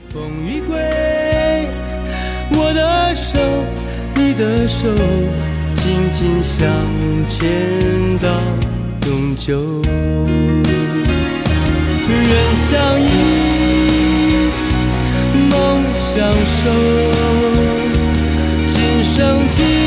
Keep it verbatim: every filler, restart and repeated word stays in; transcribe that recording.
风一归，我的手你的手紧紧相牵到永久。愿相依梦相守，今生今